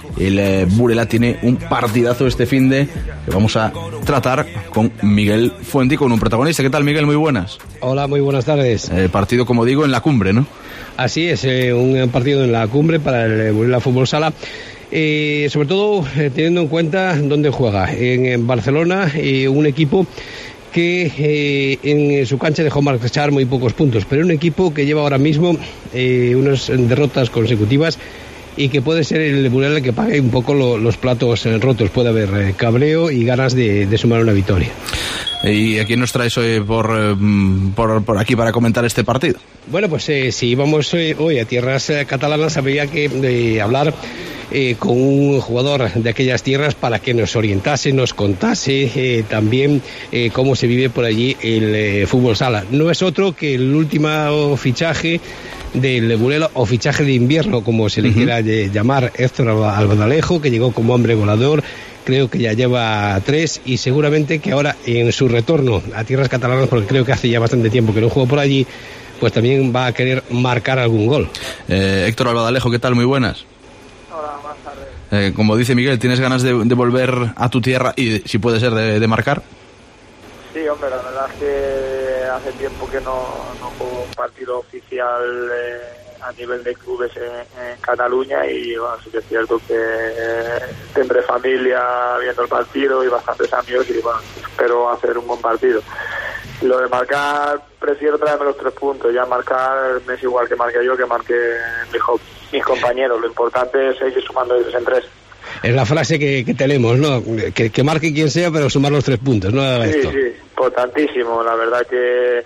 El Burela tiene un partidazo este finde que vamos a tratar con Miguel Fuente y con un protagonista. ¿Qué tal, Miguel? Muy buenas. Hola, muy buenas tardes. Partido, como digo, en la cumbre, ¿no? Así es, un partido en la cumbre para el Burela Fútbol Sala. Sobre todo teniendo en cuenta dónde juega. En Barcelona, un equipo que en su cancha dejó marchar muy pocos puntos, pero un equipo que lleva ahora mismo unas derrotas consecutivas y que puede ser el Burela el que pague un poco los platos rotos. Puede haber cabreo y ganas de sumar una victoria. ¿Y a quién nos traes hoy por aquí para comentar este partido? Bueno, pues si vamos hoy a tierras catalanas, habría que hablar con un jugador de aquellas tierras para que nos orientase, nos contase también cómo se vive por allí el fútbol sala. No es otro que el último fichaje del Burela, o fichaje de invierno, como se le quiera llamar, Héctor Albadalejo, que llegó como hombre goleador. Creo que ya lleva 3 y seguramente que ahora en su retorno a tierras catalanas, porque creo que hace ya bastante tiempo que no juega por allí, pues también va a querer marcar algún gol. Héctor Albadalejo, ¿qué tal? Muy buenas. Hola, buenas tardes. Como dice Miguel, ¿tienes ganas de volver a tu tierra y, si puede ser, de marcar? Sí, hombre, la verdad es que hace tiempo que no juego un partido oficial a nivel de clubes en Cataluña y bueno, sí que es cierto que tendré familia viendo el partido y bastantes amigos y bueno, espero hacer un buen partido. Lo de marcar, prefiero traerme los 3 puntos, ya marcar me es igual que marque yo, que marque mis compañeros, lo importante es seguir sumando de 3 en 3. Es la frase que tenemos, ¿no? Que marque quien sea, pero sumar los 3 puntos, ¿no? Esto. Sí, importantísimo. La verdad que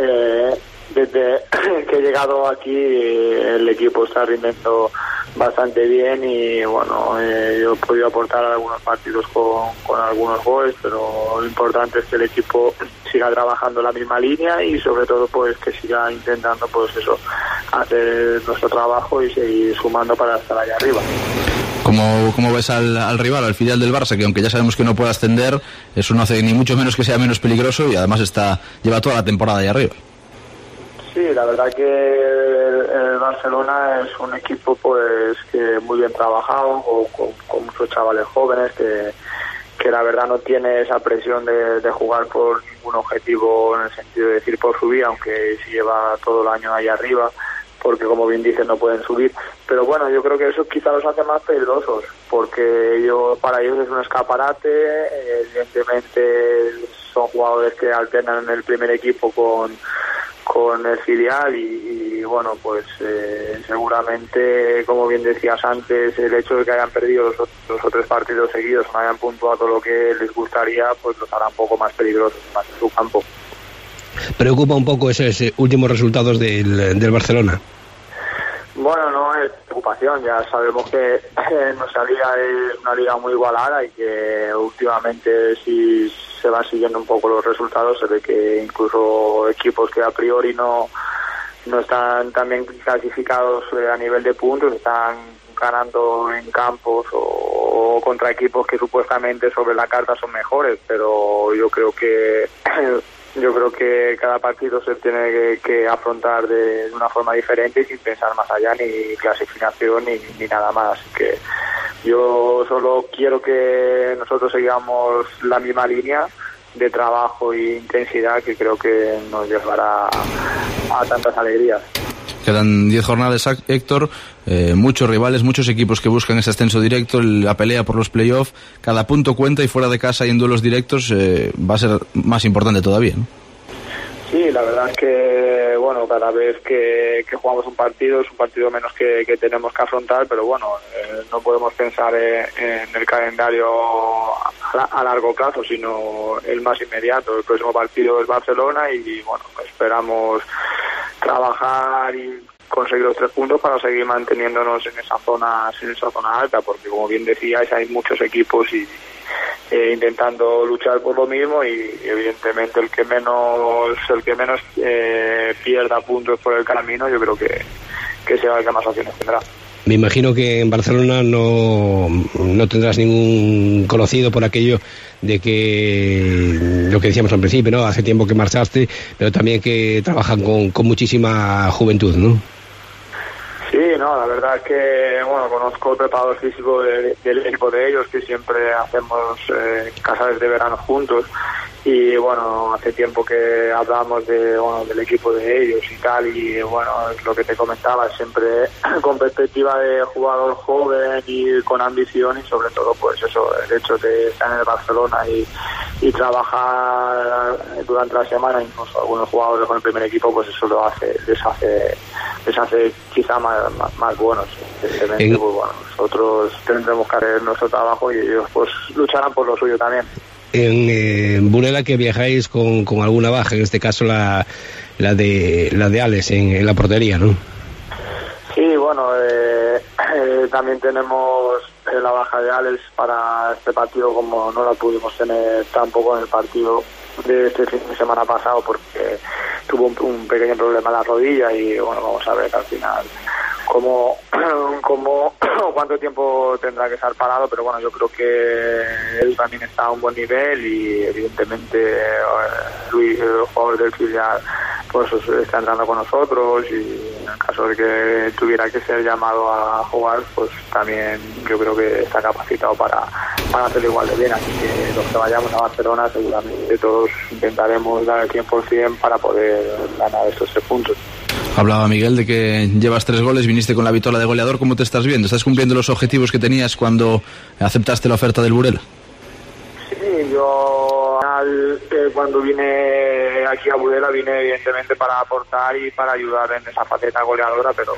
desde que he llegado aquí el equipo está rindiendo bastante bien y bueno, yo he podido aportar algunos partidos con algunos goles, pero lo importante es que el equipo siga trabajando en la misma línea y sobre todo pues que siga intentando pues eso, hacer nuestro trabajo y seguir sumando para estar allá arriba. ¿Cómo ves al rival, al filial del Barça, que aunque ya sabemos que no puede ascender, eso no hace ni mucho menos que sea menos peligroso y además lleva toda la temporada ahí arriba? Sí, la verdad que el Barcelona es un equipo pues que muy bien trabajado, con muchos chavales jóvenes que la verdad no tiene esa presión de jugar por ningún objetivo en el sentido de decir por subir, aunque si lleva todo el año ahí arriba, porque como bien dicen no pueden subir, pero bueno, yo creo que eso quizá los hace más peligrosos, porque para ellos es un escaparate, evidentemente son jugadores que alternan en el primer equipo con el filial y bueno, pues seguramente, como bien decías antes, el hecho de que hayan perdido los otros partidos seguidos, no hayan puntuado lo que les gustaría, pues los hará un poco más peligrosos más en su campo. ¿Preocupa un poco esos últimos resultados del Barcelona? Bueno, no es preocupación, ya sabemos que nuestra liga es una liga muy igualada y que últimamente si se van siguiendo un poco los resultados se ve que incluso equipos que a priori no están tan bien clasificados a nivel de puntos están ganando en campos o contra equipos que supuestamente sobre la carta son mejores, pero yo creo que cada partido se tiene que afrontar de una forma diferente y sin pensar más allá ni clasificación ni nada más. Que yo solo quiero que nosotros sigamos la misma línea de trabajo e intensidad que creo que nos llevará a tantas alegrías. Quedan 10 jornadas, Héctor, muchos rivales, muchos equipos que buscan ese ascenso directo, la pelea por los playoffs, cada punto cuenta y fuera de casa y en duelos directos va a ser más importante todavía, ¿no? Sí, la verdad es que, bueno, cada vez que jugamos un partido es un partido menos que tenemos que afrontar, pero bueno, no podemos pensar en el calendario a largo plazo, sino el más inmediato. El próximo partido es Barcelona y, bueno, esperamos trabajar y conseguir los 3 puntos para seguir manteniéndonos en esa zona alta, porque como bien decíais hay muchos equipos y intentando luchar por lo mismo y evidentemente el que menos pierda puntos por el camino, yo creo que será el que más opciones tendrá. Me imagino que en Barcelona no tendrás ningún conocido por aquello de que lo que decíamos al principio, ¿no? Hace tiempo que marchaste, pero también que trabajan con muchísima juventud, ¿no? Sí, no, la verdad es que, bueno, conozco el preparador físico del equipo de ellos, que siempre hacemos casales de verano juntos, y bueno, hace tiempo que hablamos del equipo de ellos y tal, y bueno, es lo que te comentaba, siempre con perspectiva de jugador joven y con ambición, y sobre todo pues eso, el hecho de estar en el Barcelona y trabajar durante la semana, incluso algunos jugadores con el primer equipo, pues eso les hace quizá más buenos. Evidentemente, pues bueno, nosotros tendremos que hacer nuestro trabajo y ellos pues lucharán por lo suyo también. En Burela, que viajáis con alguna baja, en este caso la de Alex en la portería, ¿no? Sí, bueno, también tenemos la baja de Alex para este partido, como no la pudimos tener tampoco en el partido de este fin de semana pasado, porque tuvo un pequeño problema en la rodilla, y bueno, vamos a ver al final cuánto tiempo tendrá que estar parado, pero bueno, yo creo que él también está a un buen nivel, y evidentemente Luis, el jugador del filial, pues está entrando con nosotros, y en el caso de que tuviera que ser llamado a jugar, pues también yo creo que está capacitado para hacerlo igual de bien. Así que los que vayamos a Barcelona, seguramente todos intentaremos dar el 100% para poder ganar estos 3 puntos. Hablaba Miguel de que llevas 3 goles, viniste con la vitola de goleador. ¿Cómo te estás viendo? ¿Estás cumpliendo los objetivos que tenías cuando aceptaste la oferta del Burela? Sí, yo cuando vine aquí a Burela vine evidentemente para aportar y para ayudar en esa faceta goleadora, pero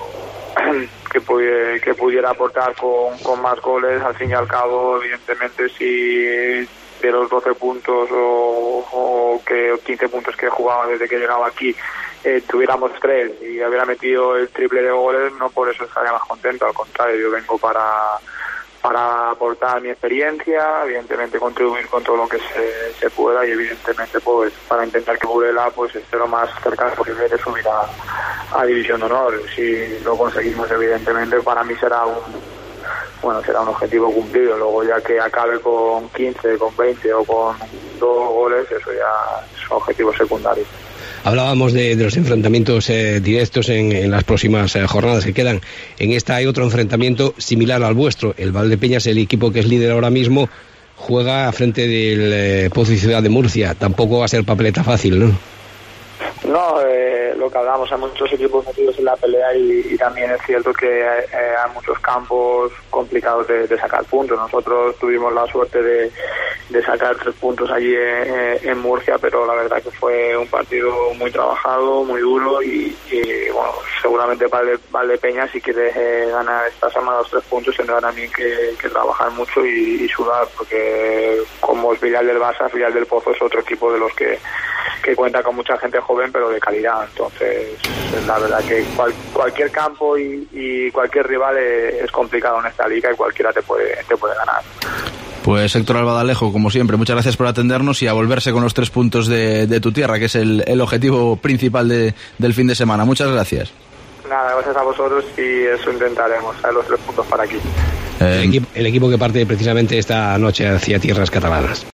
que pudiera aportar con más goles. Al fin y al cabo, evidentemente, si de los 12 puntos o 15 puntos que he jugado desde que llegaba aquí, tuviéramos 3 y hubiera metido el triple de goles, no por eso estaría más contento, al contrario, yo vengo para aportar mi experiencia, evidentemente contribuir con todo lo que se pueda, y evidentemente pues para intentar que Burela pues esté lo más cercano posible de subir a División de Honor. Si lo conseguimos, evidentemente para mí será un objetivo cumplido. Luego, ya que acabe con 15, con 20 o con 2 goles, eso ya es un objetivo secundario. Hablábamos de los enfrentamientos directos en las próximas jornadas que quedan. En esta hay otro enfrentamiento similar al vuestro. El Valdepeñas, el equipo que es líder ahora mismo, juega frente del Pozo y Ciudad de Murcia. Tampoco va a ser papeleta fácil, ¿no? No, lo que hablamos, hay muchos equipos metidos en la pelea, y también es cierto que hay muchos campos complicados de sacar puntos. Nosotros tuvimos la suerte de sacar 3 puntos allí en Murcia, pero la verdad que fue un partido muy trabajado, muy duro, y bueno, seguramente Valdepeñas, si quiere ganar esta semana los 3 puntos, tendrá también que trabajar mucho y sudar, porque como es filial del Barça, filial del Pozo es otro equipo de los que cuenta con mucha gente joven, pero de calidad. Entonces, la verdad que cualquier campo y cualquier rival es complicado en esta liga, y cualquiera te puede ganar. Pues Héctor Albadalejo, como siempre, muchas gracias por atendernos, y a volverse con los 3 puntos de tu tierra, que es el objetivo principal del fin de semana. Muchas gracias. Nada, gracias a vosotros, y eso intentaremos, traer los 3 puntos para aquí. El equipo que parte precisamente esta noche hacia tierras catalanas.